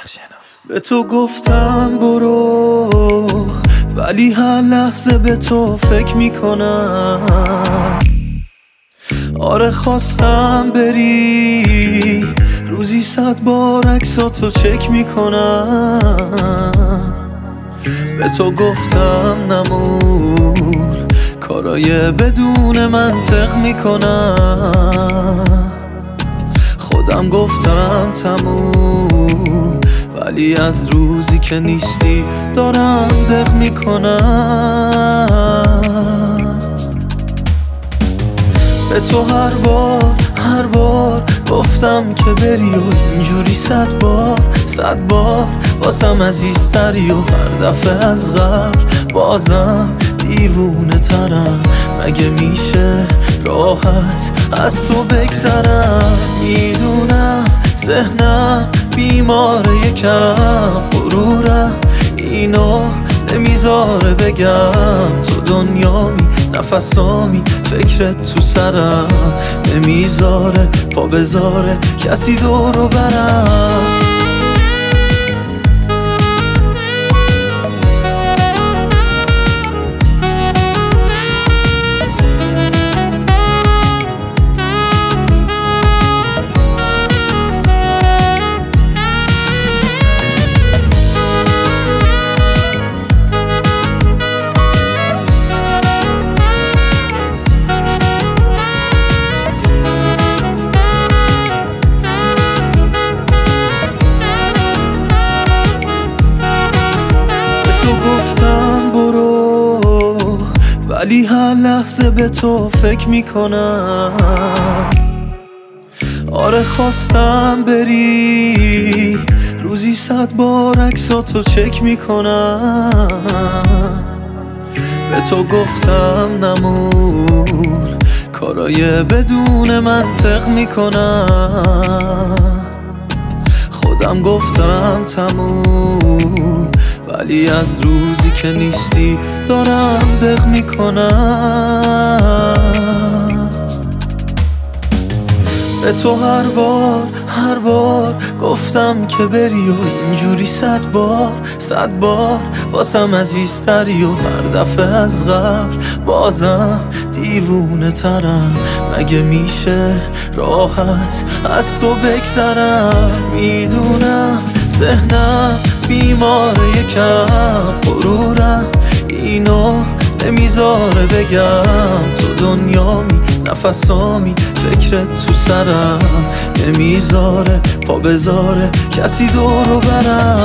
به تو گفتم برو، ولی هر لحظه به تو فکر میکنم. آره خواستم بری، روزی 100 بار عکساتو چک میکنم. به تو گفتم نمور، کارای بدون منطق میکنم. خودم گفتم تموم، ولی از روزی که نیستی دارم دق میکنم. به تو هر بار گفتم که بری و اینجوری 100 بار واسم عزیزتری و هر دفعه از قبل بازم دیوونه ترم. مگه میشه راحت از تو بگذرم؟ میدونم ذهنم بیماره، یکم غرورم اینو نمیذاره بگم. تو دنیامی نفسامی، فکرت تو سرم نمیذاره پا بذاره کسی دورو برم. گفتم برو، ولی هر لحظه به تو فکر میکنم. آره خواستم بری، روزی 100 بار عکساتو چک میکنم. به تو گفتم نمور، کارای بدون منطق میکنم. خودم گفتم تموم، ولی از روزی که نیستی دارم دق میکنم. به تو هر بار گفتم که بری و اینجوری 100 بار واسم عزیزتری و هر دفعه از قبل بازم دیوونه ترم. مگه میشه راحت از تو بگذرم؟ میدونم ذهنم بیماره، یکم غرورم اینو نمیذاره بگم. تو دنیامی نفسامی، فکرت تو سرم نمیذاره پا بذاره کسی دورو برم.